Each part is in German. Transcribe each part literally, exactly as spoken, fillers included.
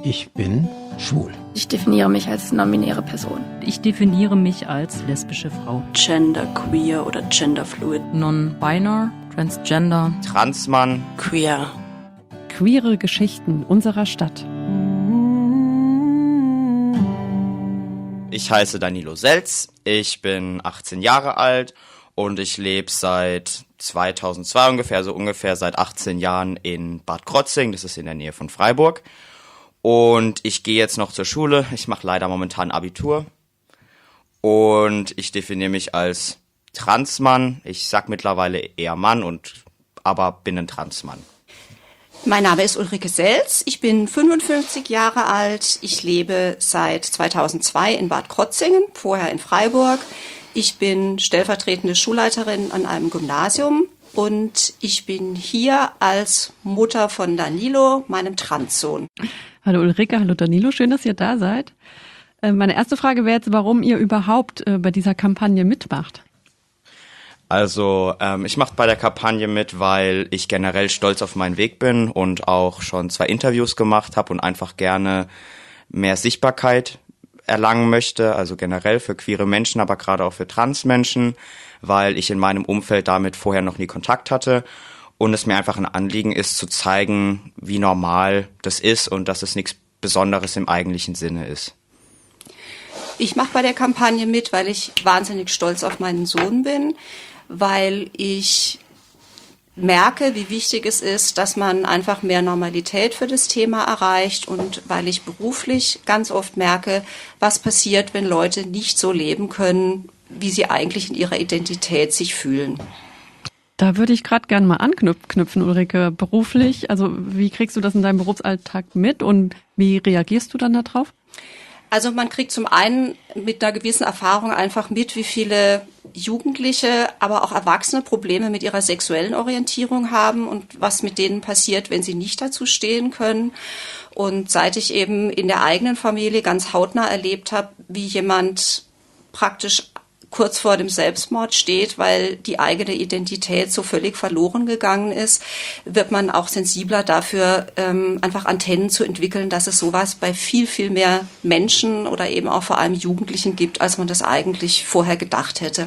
Ich bin schwul. Ich definiere mich als non-binäre Person. Ich definiere mich als lesbische Frau. Genderqueer oder genderfluid. Non-binär, transgender. Transmann. Queer. Queere Geschichten unserer Stadt. Ich heiße Danilo Selz, ich bin achtzehn Jahre alt und ich lebe seit zweitausendzwei ungefähr, also ungefähr seit achtzehn Jahren in Bad Krotzing, das ist in der Nähe von Freiburg. Und ich gehe jetzt noch zur Schule, ich mache leider momentan Abitur und ich definiere mich als Transmann. Ich sag mittlerweile eher Mann, und aber bin ein Transmann. Mein Name ist Ulrike Selz, ich bin fünfundfünfzig Jahre alt, ich lebe seit zweitausendzwei in Bad Krotzingen, vorher in Freiburg. Ich bin stellvertretende Schulleiterin an einem Gymnasium und ich bin hier als Mutter von Danilo, meinem Transsohn. Hallo Ulrike, hallo Danilo, schön, dass ihr da seid. Meine erste Frage wäre jetzt, warum ihr überhaupt bei dieser Kampagne mitmacht. Also ähm, ich mache bei der Kampagne mit, weil ich generell stolz auf meinen Weg bin und auch schon zwei Interviews gemacht habe und einfach gerne mehr Sichtbarkeit erlangen möchte, also generell für queere Menschen, aber gerade auch für Transmenschen, weil ich in meinem Umfeld damit vorher noch nie Kontakt hatte und es mir einfach ein Anliegen ist, zu zeigen, wie normal das ist und dass es nichts Besonderes im eigentlichen Sinne ist. Ich mache bei der Kampagne mit, weil ich wahnsinnig stolz auf meinen Sohn bin, weil ich merke, wie wichtig es ist, dass man einfach mehr Normalität für das Thema erreicht, und weil ich beruflich ganz oft merke, was passiert, wenn Leute nicht so leben können, wie sie eigentlich in ihrer Identität sich fühlen. Da würde ich gerade gerne mal anknüpfen, Ulrike, beruflich. Also wie kriegst du das in deinem Berufsalltag mit und wie reagierst du dann darauf? Also man kriegt zum einen mit einer gewissen Erfahrung einfach mit, wie viele Jugendliche, aber auch Erwachsene Probleme mit ihrer sexuellen Orientierung haben und was mit denen passiert, wenn sie nicht dazu stehen können. Und seit ich eben in der eigenen Familie ganz hautnah erlebt habe, wie jemand praktisch kurz vor dem Selbstmord steht, weil die eigene Identität so völlig verloren gegangen ist, wird man auch sensibler dafür, ähm, einfach Antennen zu entwickeln, dass es sowas bei viel, viel mehr Menschen oder eben auch vor allem Jugendlichen gibt, als man das eigentlich vorher gedacht hätte.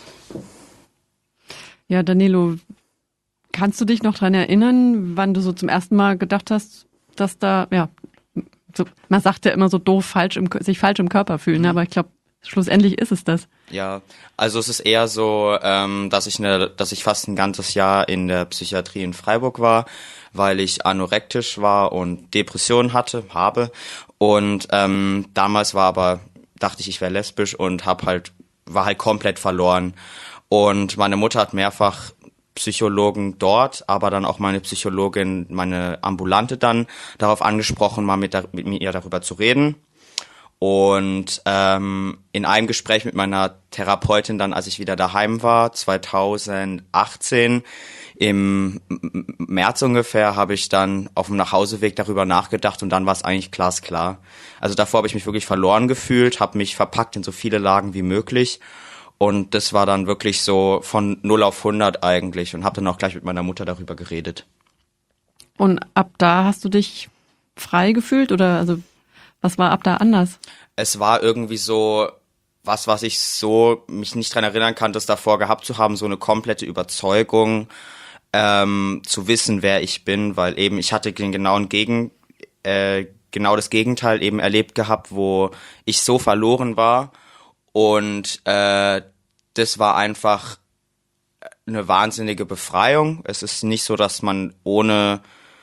Ja, Danilo, kannst du dich noch dran erinnern, wann du so zum ersten Mal gedacht hast, dass da, ja, so, man sagt ja immer so doof, falsch im, sich falsch im Körper fühlen, mhm. aber ich glaube, schlussendlich ist es das. Ja, also es ist eher so, ähm, dass ich eine, dass ich fast ein ganzes Jahr in der Psychiatrie in Freiburg war, weil ich anorektisch war und Depressionen hatte, habe. Und ähm, damals war aber, dachte ich, ich wäre lesbisch und hab halt, war halt komplett verloren. Und meine Mutter hat mehrfach Psychologen dort, aber dann auch meine Psychologin, meine Ambulante dann darauf angesprochen, mal mit, mit mir darüber zu reden. Und ähm, in einem Gespräch mit meiner Therapeutin dann, als ich wieder daheim war, zweitausendachtzehn, im März ungefähr, habe ich dann auf dem Nachhauseweg darüber nachgedacht und dann war es eigentlich glasklar. Also davor habe ich mich wirklich verloren gefühlt, habe mich verpackt in so viele Lagen wie möglich und das war dann wirklich so von null auf hundert eigentlich und habe dann auch gleich mit meiner Mutter darüber geredet. Und ab da hast du dich frei gefühlt oder also was war ab da anders? Es war irgendwie so was, was ich so mich nicht dran erinnern kann, das davor gehabt zu haben, so eine komplette Überzeugung, ähm, zu wissen, wer ich bin, weil eben ich hatte den genauen Gegen, äh, genau das Gegenteil eben erlebt gehabt, wo ich so verloren war und äh, das war einfach eine wahnsinnige Befreiung. Es ist nicht so, dass man ohne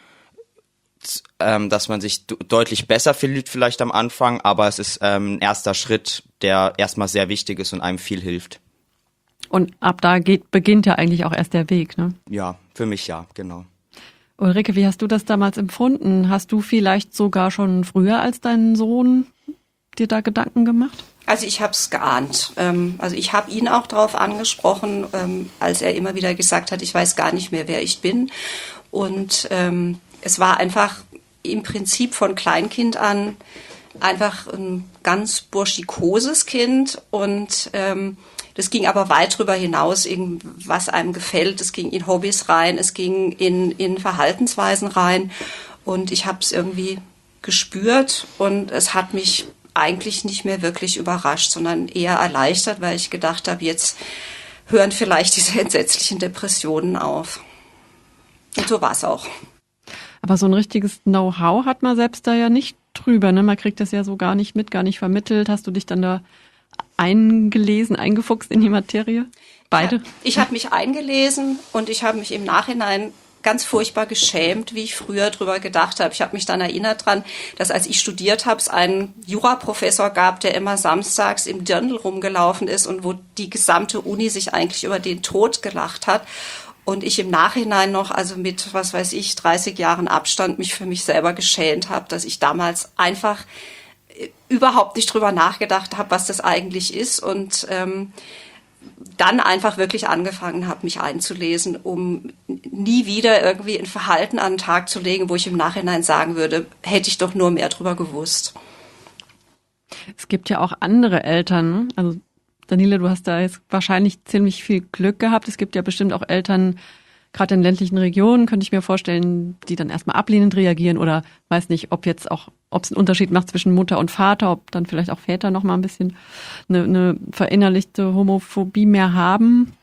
Ähm, dass man sich d- deutlich besser fühlt vielleicht am Anfang, aber es ist ähm, ein erster Schritt, der erstmal sehr wichtig ist und einem viel hilft. Und ab da geht, beginnt ja eigentlich auch erst der Weg, ne? Ja, für mich ja, genau. Ulrike, wie hast du das damals empfunden? Hast du vielleicht sogar schon früher als dein Sohn dir da Gedanken gemacht? Also ich habe es geahnt. Ähm, also ich habe ihn auch darauf angesprochen, ähm, als er immer wieder gesagt hat, ich weiß gar nicht mehr, wer ich bin. Und ähm, es war einfach im Prinzip von Kleinkind an einfach ein ganz burschikoses Kind und ähm, das ging aber weit drüber hinaus, was einem gefällt. Es ging in Hobbys rein, es ging in, in Verhaltensweisen rein und ich habe es irgendwie gespürt und es hat mich eigentlich nicht mehr wirklich überrascht, sondern eher erleichtert, weil ich gedacht habe, jetzt hören vielleicht diese entsetzlichen Depressionen auf. Und so war es auch. Aber so ein richtiges Know-how hat man selbst da ja nicht drüber, ne? Man kriegt das ja so gar nicht mit, gar nicht vermittelt. Hast du dich dann da eingelesen, eingefuchst in die Materie? Beide? Ich habe mich eingelesen und ich habe mich im Nachhinein ganz furchtbar geschämt, wie ich früher drüber gedacht habe. Ich habe mich dann erinnert dran, dass als ich studiert habe, es einen Juraprofessor gab, der immer samstags im Dirndl rumgelaufen ist und wo die gesamte Uni sich eigentlich über den Tod gelacht hat. Und ich im Nachhinein noch, also mit, was weiß ich, dreißig Jahren Abstand, mich für mich selber geschämt habe, dass ich damals einfach überhaupt nicht drüber nachgedacht habe, was das eigentlich ist und ähm, dann einfach wirklich angefangen habe, mich einzulesen, um nie wieder irgendwie ein Verhalten an den Tag zu legen, wo ich im Nachhinein sagen würde, hätte ich doch nur mehr drüber gewusst. Es gibt ja auch andere Eltern, also Daniela, du hast da jetzt wahrscheinlich ziemlich viel Glück gehabt. Es gibt ja bestimmt auch Eltern, gerade in ländlichen Regionen, könnte ich mir vorstellen, die dann erstmal ablehnend reagieren oder weiß nicht, ob jetzt auch, ob es einen Unterschied macht zwischen Mutter und Vater, ob dann vielleicht auch Väter noch mal ein bisschen eine, eine verinnerlichte Homophobie mehr haben.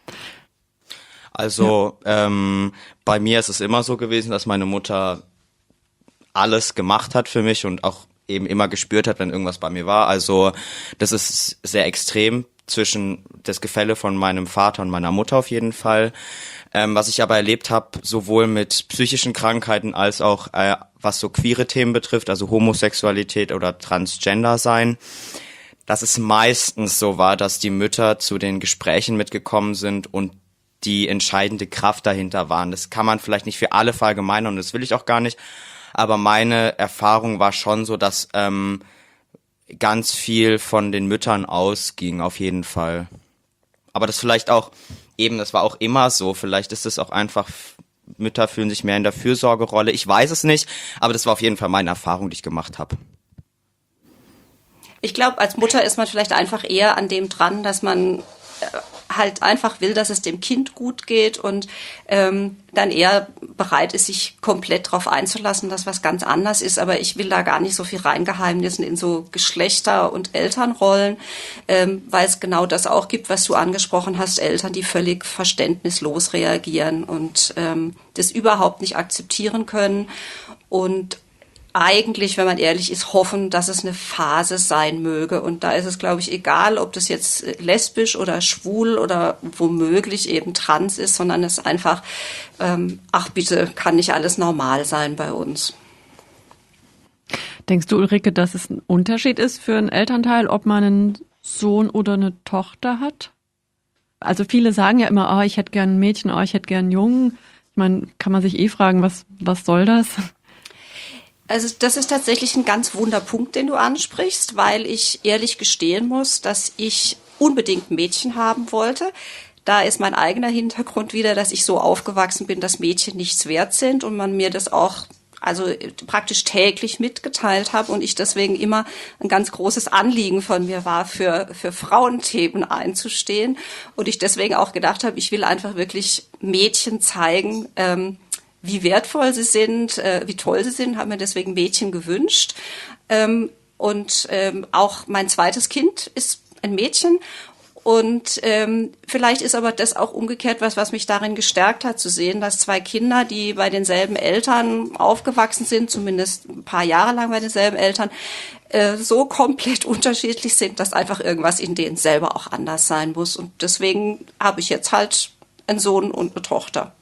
Also ja. ähm, bei mir ist es immer so gewesen, dass meine Mutter alles gemacht hat für mich und auch eben immer gespürt hat, wenn irgendwas bei mir war. Also das ist sehr extrem zwischen das Gefälle von meinem Vater und meiner Mutter auf jeden Fall. Ähm, was ich aber erlebt habe, sowohl mit psychischen Krankheiten als auch äh, was so queere Themen betrifft, also Homosexualität oder Transgender sein, dass es meistens so war, dass die Mütter zu den Gesprächen mitgekommen sind und die entscheidende Kraft dahinter waren. Das kann man vielleicht nicht für alle verallgemeinern und das will ich auch gar nicht, aber meine Erfahrung war schon so, dass ähm, ganz viel von den Müttern ausging, auf jeden Fall. Aber das vielleicht auch, eben, das war auch immer so, vielleicht ist es auch einfach, Mütter fühlen sich mehr in der Fürsorgerolle, ich weiß es nicht, aber das war auf jeden Fall meine Erfahrung, die ich gemacht habe. Ich glaube, als Mutter ist man vielleicht einfach eher an dem dran, dass man halt einfach will, dass es dem Kind gut geht und ähm, dann eher bereit ist, sich komplett darauf einzulassen, dass was ganz anders ist. Aber ich will da gar nicht so viel reingeheimnissen in so Geschlechter- und Elternrollen, ähm, weil es genau das auch gibt, was du angesprochen hast, Eltern, die völlig verständnislos reagieren und ähm, das überhaupt nicht akzeptieren können und eigentlich, wenn man ehrlich ist, hoffen, dass es eine Phase sein möge. Und da ist es, glaube ich, egal, ob das jetzt lesbisch oder schwul oder womöglich eben trans ist, sondern es ist einfach, ähm, ach bitte, kann nicht alles normal sein bei uns. Denkst du, Ulrike, dass es ein Unterschied ist für einen Elternteil, ob man einen Sohn oder eine Tochter hat? Also viele sagen ja immer, oh, ich hätte gern ein Mädchen, oh, ich hätte gern einen Jungen. Ich meine, kann man sich eh fragen, was, was soll das? Also das ist tatsächlich ein ganz wunder Punkt, den du ansprichst, weil ich ehrlich gestehen muss, dass ich unbedingt ein Mädchen haben wollte. Da ist mein eigener Hintergrund wieder, dass ich so aufgewachsen bin, dass Mädchen nichts wert sind und man mir das auch also praktisch täglich mitgeteilt habe und ich deswegen immer ein ganz großes Anliegen von mir war, für für Frauenthemen einzustehen und ich deswegen auch gedacht habe, ich will einfach wirklich Mädchen zeigen, ähm, wie wertvoll sie sind, äh, wie toll sie sind, haben mir deswegen Mädchen gewünscht. Ähm, und ähm, auch mein zweites Kind ist ein Mädchen. Und ähm, vielleicht ist aber das auch umgekehrt was, was mich darin gestärkt hat, zu sehen, dass zwei Kinder, die bei denselben Eltern aufgewachsen sind, zumindest ein paar Jahre lang bei denselben Eltern, äh, so komplett unterschiedlich sind, dass einfach irgendwas in denen selber auch anders sein muss. Und deswegen habe ich jetzt halt einen Sohn und eine Tochter.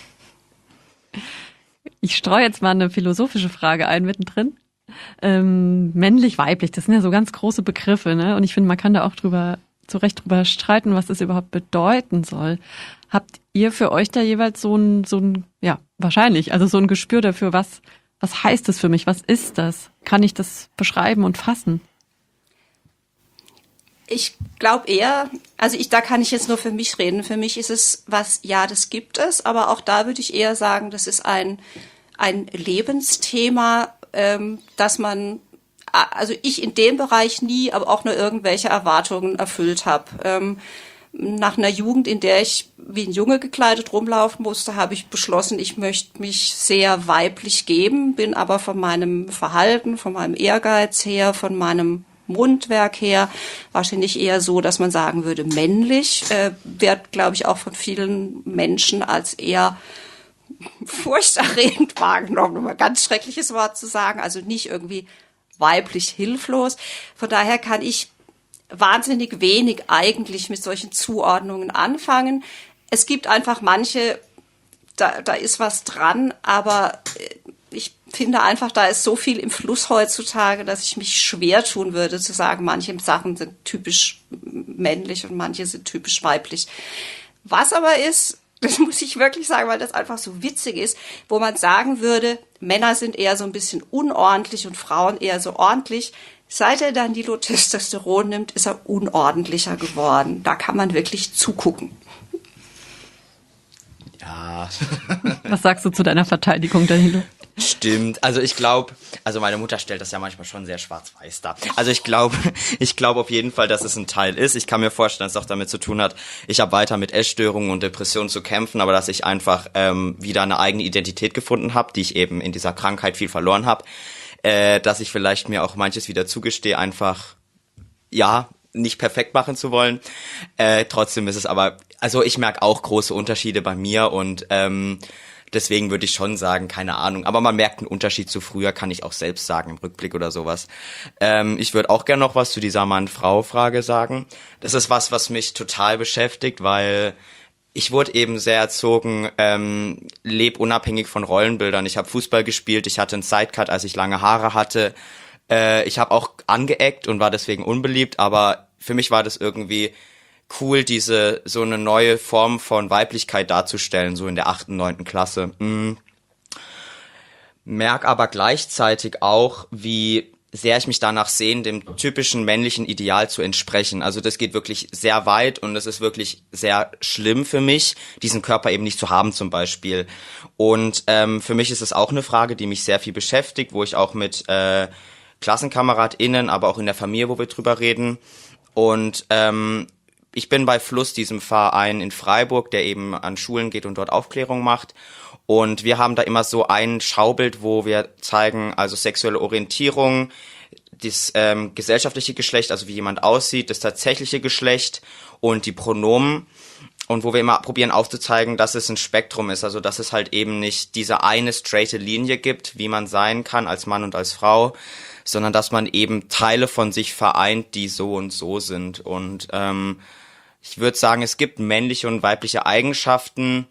Ich streue jetzt mal eine philosophische Frage ein mittendrin. Ähm, männlich, weiblich, das sind ja so ganz große Begriffe, ne? Und ich finde, man kann da auch drüber, zu Recht drüber streiten, was das überhaupt bedeuten soll. Habt ihr für euch da jeweils so ein, so ein, ja, wahrscheinlich, also so ein Gespür dafür, was, was heißt das für mich? Was ist das? Kann ich das beschreiben und fassen? Ich glaube eher, also ich, da kann ich jetzt nur für mich reden. Für mich ist es was, ja, das gibt es, aber auch da würde ich eher sagen, das ist ein, ein Lebensthema, ähm, dass man, also ich in dem Bereich nie, aber auch nur irgendwelche Erwartungen erfüllt habe. Ähm, Nach einer Jugend, in der ich wie ein Junge gekleidet rumlaufen musste, habe ich beschlossen, ich möchte mich sehr weiblich geben, bin aber von meinem Verhalten, von meinem Ehrgeiz her, von meinem Mundwerk her wahrscheinlich eher so, dass man sagen würde, männlich, äh, wird, glaube ich, auch von vielen Menschen als eher furchterregend wahrgenommen, um ein ganz schreckliches Wort zu sagen, also nicht irgendwie weiblich hilflos. Von daher kann ich wahnsinnig wenig eigentlich mit solchen Zuordnungen anfangen. Es gibt einfach manche, da, da ist was dran, aber ich finde einfach, da ist so viel im Fluss heutzutage, dass ich mich schwer tun würde zu sagen, manche Sachen sind typisch männlich und manche sind typisch weiblich. Was aber ist, das muss ich wirklich sagen, weil das einfach so witzig ist, wo man sagen würde, Männer sind eher so ein bisschen unordentlich und Frauen eher so ordentlich. Seit er Danilo Testosteron nimmt, ist er unordentlicher geworden. Da kann man wirklich zugucken. Ja. Was sagst du zu deiner Verteidigung, Danilo? Stimmt. Also ich glaube, also meine Mutter stellt das ja manchmal schon sehr schwarz-weiß dar. Also ich glaube, ich glaube auf jeden Fall, dass es ein Teil ist. Ich kann mir vorstellen, dass es auch damit zu tun hat, ich habe weiter mit Essstörungen und Depressionen zu kämpfen, aber dass ich einfach ähm, wieder eine eigene Identität gefunden habe, die ich eben in dieser Krankheit viel verloren habe. Äh, dass ich vielleicht mir auch manches wieder zugestehe, einfach, ja, nicht perfekt machen zu wollen. Äh, trotzdem ist es aber, also ich merke auch große Unterschiede bei mir und ähm, deswegen würde ich schon sagen, keine Ahnung. Aber man merkt einen Unterschied zu früher, kann ich auch selbst sagen, im Rückblick oder sowas. Ähm, ich würde auch gerne noch was zu dieser Mann-Frau-Frage sagen. Das ist was, was mich total beschäftigt, weil ich wurde eben sehr erzogen, ähm, leb unabhängig von Rollenbildern. Ich habe Fußball gespielt, ich hatte einen Sidecut, als ich lange Haare hatte. Äh, ich habe auch angeeckt und war deswegen unbeliebt, aber für mich war das irgendwie cool, diese so eine neue Form von Weiblichkeit darzustellen, so in der achten, neunten Klasse. Mm. Merk aber gleichzeitig auch, wie sehr ich mich danach sehne, dem typischen männlichen Ideal zu entsprechen. Also das geht wirklich sehr weit und es ist wirklich sehr schlimm für mich, diesen Körper eben nicht zu haben zum Beispiel. Und ähm, für mich ist es auch eine Frage, die mich sehr viel beschäftigt, wo ich auch mit äh, KlassenkameradInnen, aber auch in der Familie, wo wir drüber reden. Und ähm, ich bin bei Fluss, diesem Verein in Freiburg, der eben an Schulen geht und dort Aufklärung macht. Und wir haben da immer so ein Schaubild, wo wir zeigen, also sexuelle Orientierung, das ähm, gesellschaftliche Geschlecht, also wie jemand aussieht, das tatsächliche Geschlecht und die Pronomen. Und wo wir immer probieren aufzuzeigen, dass es ein Spektrum ist, also dass es halt eben nicht diese eine straighte Linie gibt, wie man sein kann als Mann und als Frau, sondern dass man eben Teile von sich vereint, die so und so sind. Und ähm, ich würde sagen, es gibt männliche und weibliche Eigenschaften,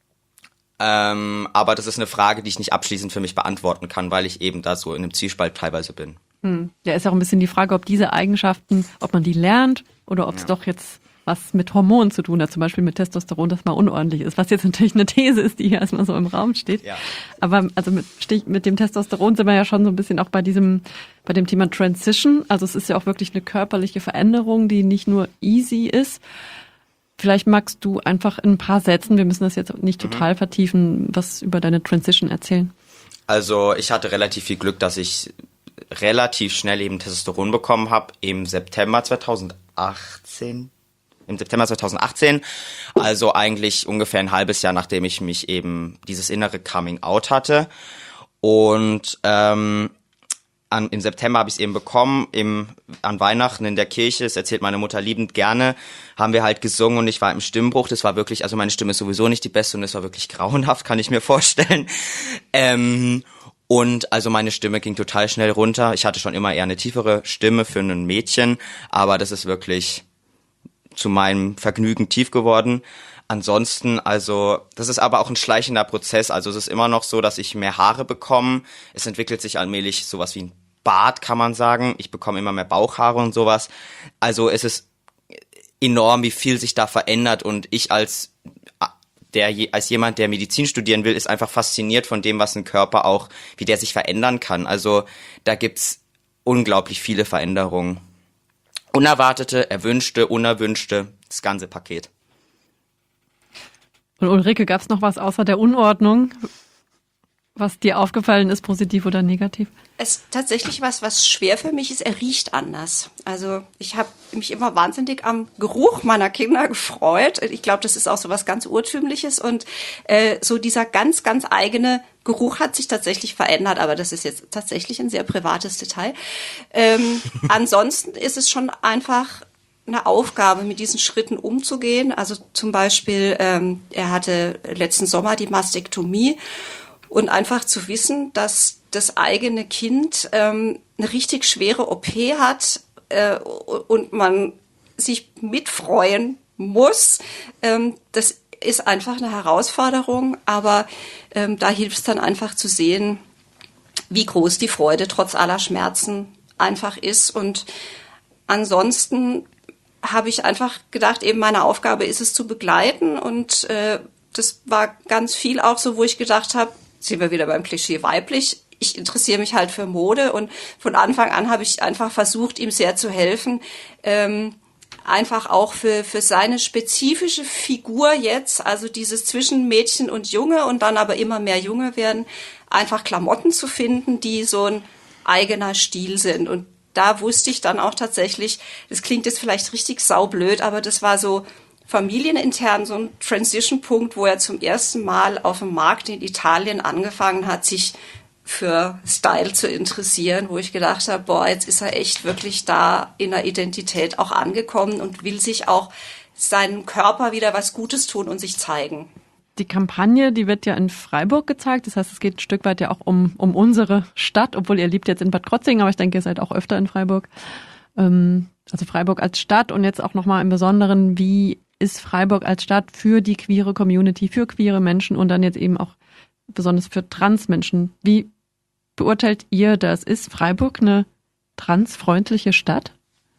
ähm, aber das ist eine Frage, die ich nicht abschließend für mich beantworten kann, weil ich eben da so in einem Zwiespalt teilweise bin. Hm. Ja, ist auch ein bisschen die Frage, ob diese Eigenschaften, ob man die lernt oder ob es ja. doch jetzt was mit Hormonen zu tun hat, zum Beispiel mit Testosteron, das mal unordentlich ist, was jetzt natürlich eine These ist, die hier erstmal so im Raum steht. Ja. Aber also mit, mit dem Testosteron sind wir ja schon so ein bisschen auch bei diesem, bei dem Thema Transition. Also es ist ja auch wirklich eine körperliche Veränderung, die nicht nur easy ist. Vielleicht magst du einfach in ein paar Sätzen, wir müssen das jetzt nicht total mhm. vertiefen, was über deine Transition erzählen. Also ich hatte relativ viel Glück, dass ich relativ schnell eben Testosteron bekommen habe, im September zweitausendachtzehn. Im September zweitausendachtzehn, also eigentlich ungefähr ein halbes Jahr, nachdem ich mich eben dieses innere Coming-out hatte. Und ähm, an, im September habe ich es eben bekommen, im, an Weihnachten in der Kirche, das erzählt meine Mutter liebend gerne, haben wir halt gesungen und ich war im Stimmbruch. Das war wirklich, also meine Stimme ist sowieso nicht die beste und es war wirklich grauenhaft, kann ich mir vorstellen. Ähm, und also meine Stimme ging total schnell runter. Ich hatte schon immer eher eine tiefere Stimme für ein Mädchen, aber das ist wirklich zu meinem Vergnügen tief geworden. Ansonsten, also, das ist aber auch ein schleichender Prozess. Also es ist immer noch so, dass ich mehr Haare bekomme. Es entwickelt sich allmählich sowas wie ein Bart, kann man sagen. Ich bekomme immer mehr Bauchhaare und sowas. Also es ist enorm, wie viel sich da verändert. Und ich als der als jemand, der Medizin studieren will, ist einfach fasziniert von dem, was ein Körper auch, wie der sich verändern kann. Also da gibt's unglaublich viele Veränderungen. Unerwartete, erwünschte, unerwünschte, das ganze Paket. Und Ulrike, gab es noch was außer der Unordnung, was dir aufgefallen ist, positiv oder negativ? Es tatsächlich was, was schwer für mich ist, er riecht anders. Also ich habe mich immer wahnsinnig am Geruch meiner Kinder gefreut. Ich glaube, das ist auch so was ganz Urtümliches und äh, so dieser ganz, ganz eigene Geruch hat sich tatsächlich verändert, aber das ist jetzt tatsächlich ein sehr privates Detail. Ähm, ansonsten ist es schon einfach eine Aufgabe, mit diesen Schritten umzugehen. Also zum Beispiel, ähm, er hatte letzten Sommer die Mastektomie und einfach zu wissen, dass das eigene Kind ähm, eine richtig schwere O P hat äh, und man sich mitfreuen muss, ähm, das ist einfach eine Herausforderung, aber ähm, da hilft es dann einfach zu sehen, wie groß die Freude trotz aller Schmerzen einfach ist. Und ansonsten habe ich einfach gedacht, eben meine Aufgabe ist es zu begleiten und äh, das war ganz viel auch so, wo ich gedacht habe, sind wir wieder beim Klischee weiblich, ich interessiere mich halt für Mode und von Anfang an habe ich einfach versucht, ihm sehr zu helfen, ähm, einfach auch für für seine spezifische Figur jetzt, also dieses zwischen Mädchen und Junge und dann aber immer mehr Junge werden, einfach Klamotten zu finden, die so ein eigener Stil sind. Und da wusste ich dann auch tatsächlich, das klingt jetzt vielleicht richtig saublöd, aber das war so familienintern so ein Transition-Punkt, wo er zum ersten Mal auf dem Markt in Italien angefangen hat, sich für Style zu interessieren, wo ich gedacht habe, boah, jetzt ist er echt wirklich da in der Identität auch angekommen und will sich auch seinem Körper wieder was Gutes tun und sich zeigen. Die Kampagne, die wird ja in Freiburg gezeigt. Das heißt, es geht ein Stück weit ja auch um, um unsere Stadt, obwohl ihr lebt jetzt in Bad Krozingen, aber ich denke, ihr seid auch öfter in Freiburg. Ähm, also Freiburg als Stadt und jetzt auch nochmal im Besonderen, wie ist Freiburg als Stadt für die queere Community, für queere Menschen und dann jetzt eben auch besonders für Transmenschen. Wie beurteilt ihr das? Ist Freiburg eine transfreundliche Stadt?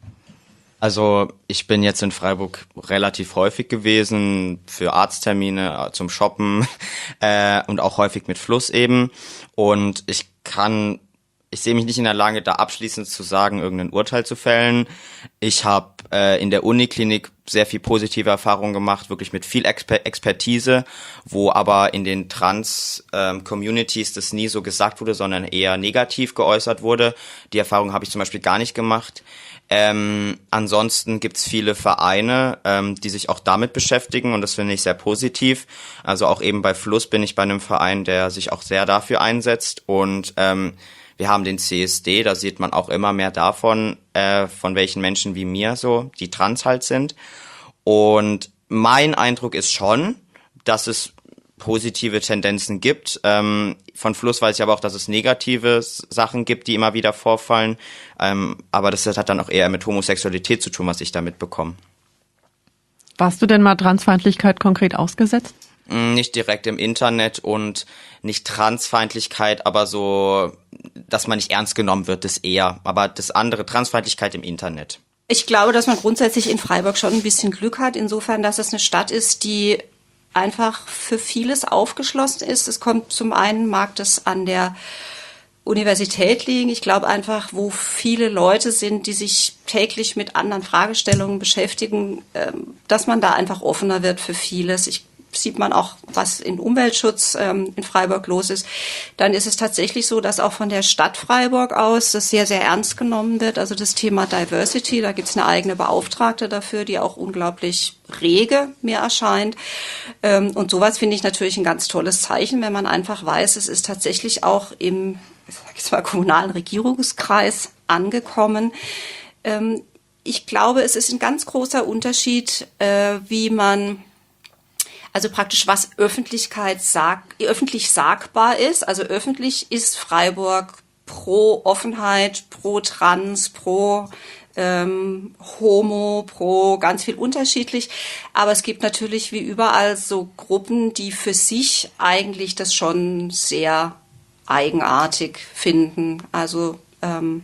Also ich bin jetzt in Freiburg relativ häufig gewesen für Arzttermine, zum Shoppen äh, und auch häufig mit Fluss eben. Und ich kann, ich sehe mich nicht in der Lage, da abschließend zu sagen, irgendein Urteil zu fällen. Ich habe äh, in der Uniklinik sehr viel positive Erfahrungen gemacht, wirklich mit viel Exper- Expertise, wo aber in den Trans-Communities ähm, das nie so gesagt wurde, sondern eher negativ geäußert wurde. Die Erfahrung habe ich zum Beispiel gar nicht gemacht. Ähm, ansonsten gibt's viele Vereine, ähm, die sich auch damit beschäftigen und das finde ich sehr positiv. Also auch eben bei Fluss bin ich bei einem Verein, der sich auch sehr dafür einsetzt und ähm, wir haben den C S D, da sieht man auch immer mehr davon, äh, von welchen Menschen wie mir so, die trans halt sind. Und mein Eindruck ist schon, dass es positive Tendenzen gibt. Ähm, von Fluss weiß ich aber auch, dass es negative Sachen gibt, die immer wieder vorfallen. Ähm, aber das hat dann auch eher mit Homosexualität zu tun, was ich da mitbekomme. Warst du denn mal Transfeindlichkeit konkret ausgesetzt? Nicht direkt im Internet und nicht Transfeindlichkeit, aber so, dass man nicht ernst genommen wird, das eher. Aber das andere, Transfeindlichkeit im Internet. Ich glaube, dass man grundsätzlich in Freiburg schon ein bisschen Glück hat, insofern, dass es eine Stadt ist, die einfach für vieles aufgeschlossen ist. Es kommt zum einen, mag das an der Universität liegen. Ich glaube einfach, wo viele Leute sind, die sich täglich mit anderen Fragestellungen beschäftigen, dass man da einfach offener wird für vieles. Ich sieht man auch, was in Umweltschutz ähm, in Freiburg los ist. Dann ist es tatsächlich so, dass auch von der Stadt Freiburg aus das sehr, sehr ernst genommen wird. Also das Thema Diversity, da gibt es eine eigene Beauftragte dafür, die auch unglaublich rege mir erscheint. Ähm, und sowas finde ich natürlich ein ganz tolles Zeichen, wenn man einfach weiß, es ist tatsächlich auch im, ich sag jetzt mal, kommunalen Regierungskreis angekommen. Ähm, ich glaube, es ist ein ganz großer Unterschied, äh, wie man Also praktisch, was Öffentlichkeit sag, öffentlich sagbar ist. Also öffentlich ist Freiburg pro Offenheit, pro Trans, pro ähm, Homo, pro ganz viel unterschiedlich. Aber es gibt natürlich wie überall so Gruppen, die für sich eigentlich das schon sehr eigenartig finden. Also ähm,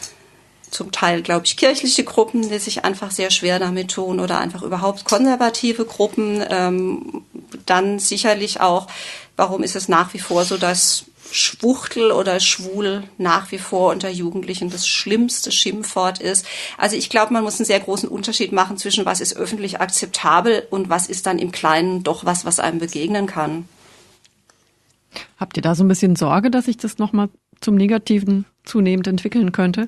zum Teil, glaube ich, kirchliche Gruppen, die sich einfach sehr schwer damit tun oder einfach überhaupt konservative Gruppen. Ähm, dann sicherlich auch, warum ist es nach wie vor so, dass Schwuchtel oder Schwul nach wie vor unter Jugendlichen das schlimmste Schimpfwort ist. Also ich glaube, man muss einen sehr großen Unterschied machen zwischen was ist öffentlich akzeptabel und was ist dann im Kleinen doch was, was einem begegnen kann. Habt ihr da so ein bisschen Sorge, dass sich das nochmal zum Negativen zunehmend entwickeln könnte?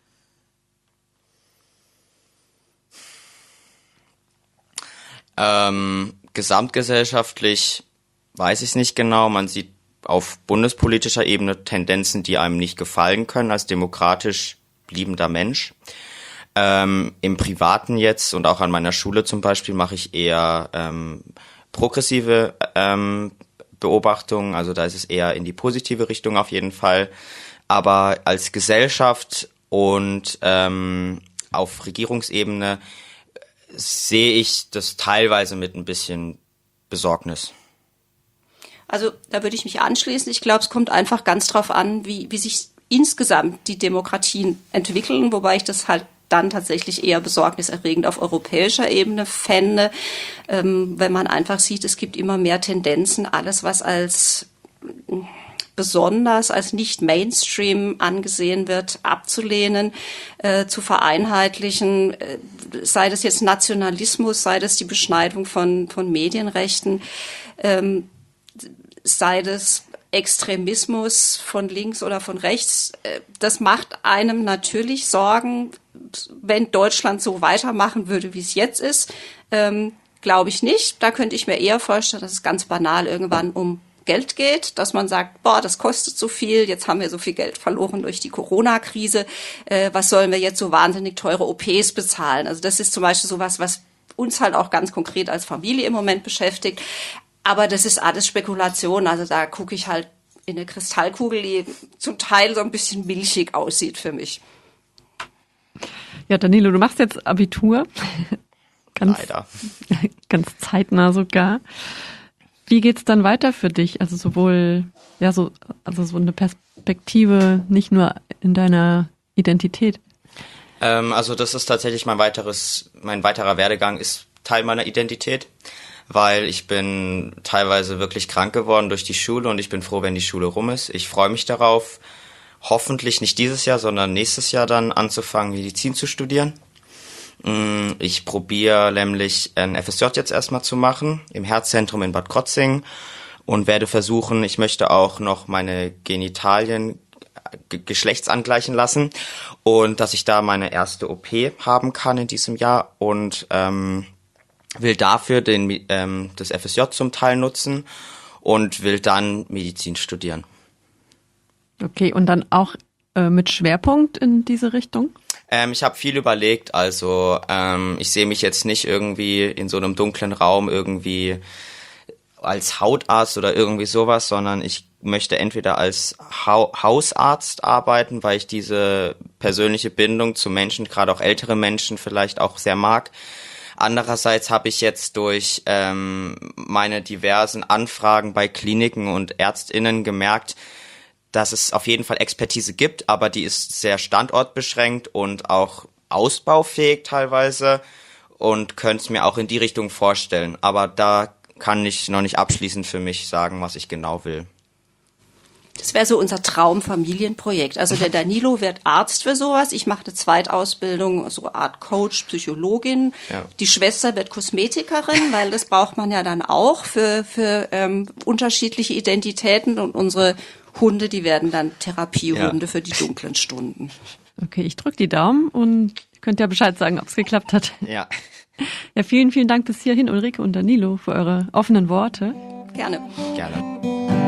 Ähm, gesamtgesellschaftlich weiß ich es nicht genau. Man sieht auf bundespolitischer Ebene Tendenzen, die einem nicht gefallen können als demokratisch bliebender Mensch. Ähm, im Privaten jetzt und auch an meiner Schule zum Beispiel mache ich eher ähm, progressive ähm, Beobachtungen. Also da ist es eher in die positive Richtung auf jeden Fall. Aber als Gesellschaft und ähm, auf Regierungsebene sehe ich das teilweise mit ein bisschen Besorgnis. Also da würde ich mich anschließen. Ich glaube, es kommt einfach ganz drauf an, wie, wie sich insgesamt die Demokratien entwickeln, wobei ich das halt dann tatsächlich eher besorgniserregend auf europäischer Ebene fände, ähm, wenn man einfach sieht, es gibt immer mehr Tendenzen, alles, was als besonders als nicht Mainstream angesehen wird, abzulehnen, äh, zu vereinheitlichen, äh, sei das jetzt Nationalismus, sei das die Beschneidung von, von Medienrechten, ähm, sei das Extremismus von links oder von rechts. Äh, das macht einem natürlich Sorgen, wenn Deutschland so weitermachen würde, wie es jetzt ist. Ähm, glaube ich nicht. Da könnte ich mir eher vorstellen, dass es ganz banal irgendwann um Geld geht, dass man sagt, boah, das kostet so viel, jetzt haben wir so viel Geld verloren durch die Corona-Krise, äh, was sollen wir jetzt so wahnsinnig teure O Ps bezahlen? Also das ist zum Beispiel sowas, was uns halt auch ganz konkret als Familie im Moment beschäftigt. Aber das ist alles Spekulation, also da gucke ich halt in eine Kristallkugel, die zum Teil so ein bisschen milchig aussieht für mich. Ja, Danilo, du machst jetzt Abitur. ganz, Leider. Ganz zeitnah sogar. Wie geht's dann weiter für dich? Also sowohl, ja, so, also so eine Perspektive nicht nur in deiner Identität. Ähm, also das ist tatsächlich mein weiteres, mein weiterer Werdegang ist Teil meiner Identität, weil ich bin teilweise wirklich krank geworden durch die Schule und ich bin froh, wenn die Schule rum ist. Ich freue mich darauf, hoffentlich nicht dieses Jahr, sondern nächstes Jahr dann anzufangen, Medizin zu studieren. Ich probiere nämlich ein F S J jetzt erstmal zu machen im Herzzentrum in Bad Krotzingen und werde versuchen, ich möchte auch noch meine Genitalien g- geschlechtsangleichen lassen und dass ich da meine erste O P haben kann in diesem Jahr und ähm, will dafür den, ähm, das F S J zum Teil nutzen und will dann Medizin studieren. Okay, und dann auch äh, mit Schwerpunkt in diese Richtung? Ähm, ich habe viel überlegt, also ähm, ich sehe mich jetzt nicht irgendwie in so einem dunklen Raum irgendwie als Hautarzt oder irgendwie sowas, sondern ich möchte entweder als ha- Hausarzt arbeiten, weil ich diese persönliche Bindung zu Menschen, gerade auch ältere Menschen vielleicht auch sehr mag. Andererseits habe ich jetzt durch ähm, meine diversen Anfragen bei Kliniken und ÄrztInnen gemerkt, dass es auf jeden Fall Expertise gibt, aber die ist sehr standortbeschränkt und auch ausbaufähig teilweise und könnte es mir auch in die Richtung vorstellen. Aber da kann ich noch nicht abschließend für mich sagen, was ich genau will. Das wäre so unser Traumfamilienprojekt. Also der Danilo wird Arzt für sowas. Ich mache eine Zweitausbildung, so eine Art Coach, Psychologin. Ja. Die Schwester wird Kosmetikerin, weil das braucht man ja dann auch für, für ähm, unterschiedliche Identitäten. Und unsere Hunde, die werden dann Therapiehunde ja. für die dunklen Stunden. Okay, ich drücke die Daumen und ihr könnt ja Bescheid sagen, ob es geklappt hat. Ja. Ja, vielen, vielen Dank bis hierhin, Ulrike und Danilo, für eure offenen Worte. Gerne. Gerne.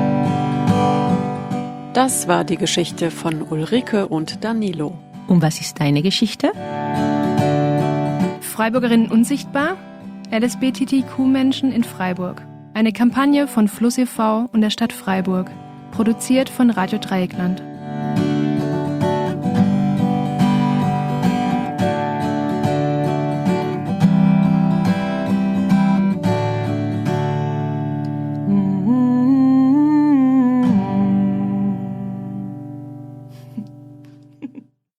Das war die Geschichte von Ulrike und Danilo. Und was ist deine Geschichte? Freiburgerinnen unsichtbar? L S B T T Q-Menschen in Freiburg. Eine Kampagne von Fluss e V und der Stadt Freiburg. Produziert von Radio Dreieckland.